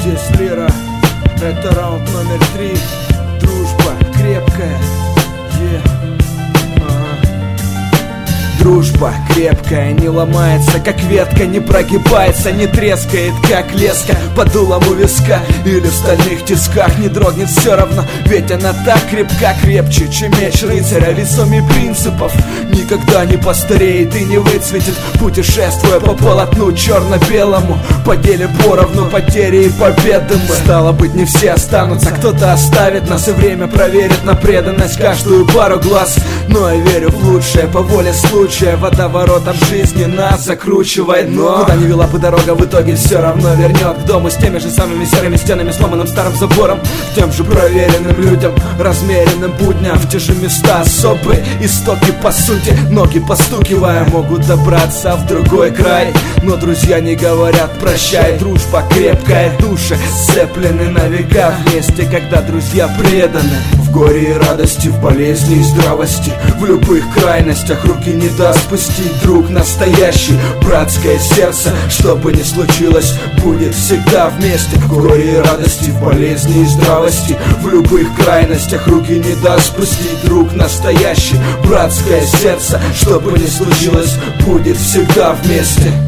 Здесь лира, это раунд номер 3. Дружба крепкая, Дружба крепкая, не ломается, как ветка, не прогибается, не трескает, как леска под дулом у виска или в стальных тисках. Не дрогнет все равно, ведь она так крепка, крепче, чем меч рыцаря, весомей принципов. Никогда не постареет и не выцветет, путешествуя по полотну черно-белому. По деле поровну потери и победы мы. Стало быть, не все останутся, кто-то оставит нас, и время проверит на преданность каждую пару глаз. Но я верю в лучшее, по воле случая водоворотом жизни нас закручивает. Но куда не вела бы дорога, в итоге все равно вернет к дому, с теми же самыми серыми стенами, сломанным старым забором, к тем же проверенным людям, размеренным будням. В те же места особые истоки, по сути, ноги постукивая могут добраться в другой край. Но друзья не говорят прощай. Дружба крепкая, души сцеплены на века вместе, когда друзья преданы. В горе и радости, в болезни и здравости, в любых крайностях руки не даст спустить друг настоящий. Братское сердце, что бы ни случилось, будет всегда вместе. В горе и радости, в болезни и здравости, в любых крайностях руки не даст спустить друг настоящий. Братское сердце, что бы ни случилось, будет всегда вместе.